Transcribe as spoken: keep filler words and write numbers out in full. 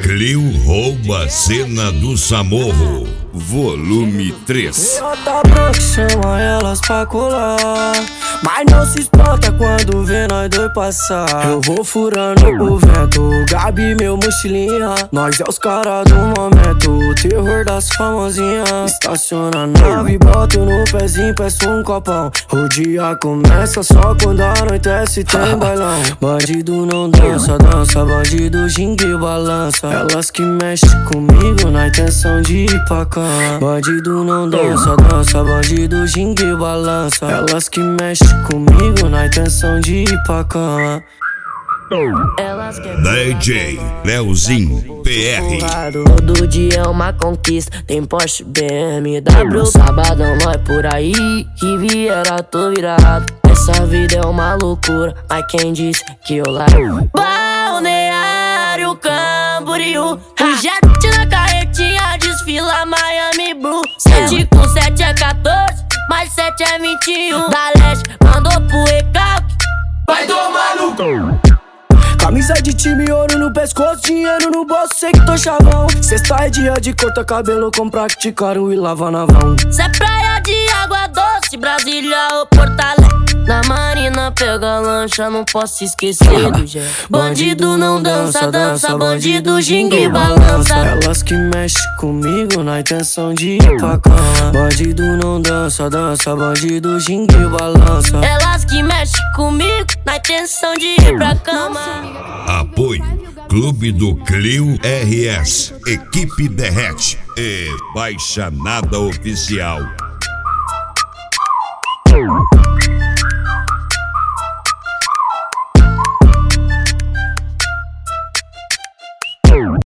Clio rouba a cena do Samorro, volume três. Tá branca, chama elas pra colar, mas não se espanta quando vê nós dois passar. Eu vou furando o vento, Gabi meu mochilinha. Nós é os caras do momento, o terror das famosinhas. Estaciona a nave, boto no pezinho, peço um copão. O dia começa só quando anoitece, tem bailão. Bandido não dança, dança, bandido ginga e balança. Elas que mexem comigo na intenção de ir pra cama. Bandido não dança, dança, bandido ginga e balança. Elas que mexem comigo na intenção de ir pra cama. D J Leozinho P R. Todo dia é uma conquista, tem Porsche, B M W. Sabadão nós por aí, Riviera tô virado. Essa vida é uma loucura, mas quem disse que eu largo? Balneário Camboriú, o jet na carretinha desfila Miami Blue. Sete com sete é quatorze, mais sete é vinte e um. Da leste mandou pro recalque, vai tomar no cu. Camisa de time, ouro no pescoço, dinheiro no bolso, sei que tô chavão. Sexta é dia de cortar cabelo com praticaram e lava na vão. Cê é praia de água doce, Brasília ou Porto Alegre. Na marina pega lancha, não posso esquecer do Gé. Bandido não dança, dança, bandido ginga e balança. Elas que mexem comigo na intenção de ir pra cama. Bandido não dança, dança, bandido ginga e balança. Elas que mexem comigo na intenção de ir pra cama. Apoio Clube do Clio R S, Equipe Derrete e Baixa Nada Oficial.